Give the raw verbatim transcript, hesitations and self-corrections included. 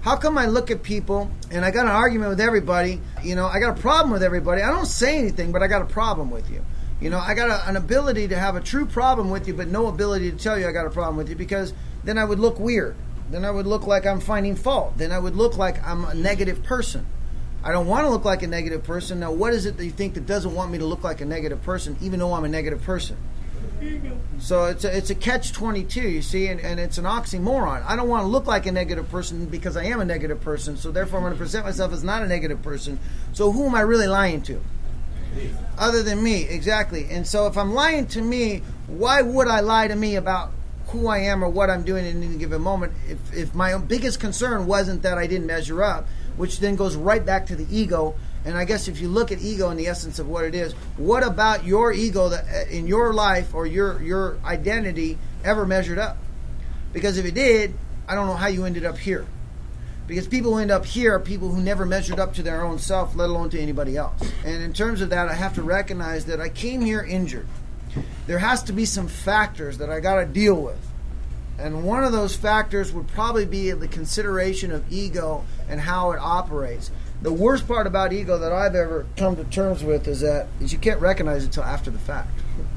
How come I look at people and I got an argument with everybody? You know, I got a problem with everybody. I don't say anything, but I got a problem with you. You know, I got a, an ability to have a true problem with you, but no ability to tell you I got a problem with you, because then I would look weird. Then I would look like I'm finding fault. Then I would look like I'm a negative person. I don't want to look like a negative person. Now, what is it that you think that doesn't want me to look like a negative person, even though I'm a negative person? So it's a, it's a catch twenty-two, you see, and, and it's an oxymoron. I don't want to look like a negative person because I am a negative person, so therefore I'm going to present myself as not a negative person. So who am I really lying to? Other than me, exactly. And so if I'm lying to me, why would I lie to me about who I am or what I'm doing in any given moment if, if my biggest concern wasn't that I didn't measure up, which then goes right back to the ego. And I guess if you look at ego in the essence of what it is, what about your ego that in your life or your your identity ever measured up? Because if it did, I don't know how you ended up here. Because people who end up here are people who never measured up to their own self, let alone to anybody else. And in terms of that, I have to recognize that I came here injured. There has to be some factors that I got to deal with. And one of those factors would probably be the consideration of ego and how it operates. The worst part about ego that I've ever come to terms with is that is you can't recognize it until after the fact.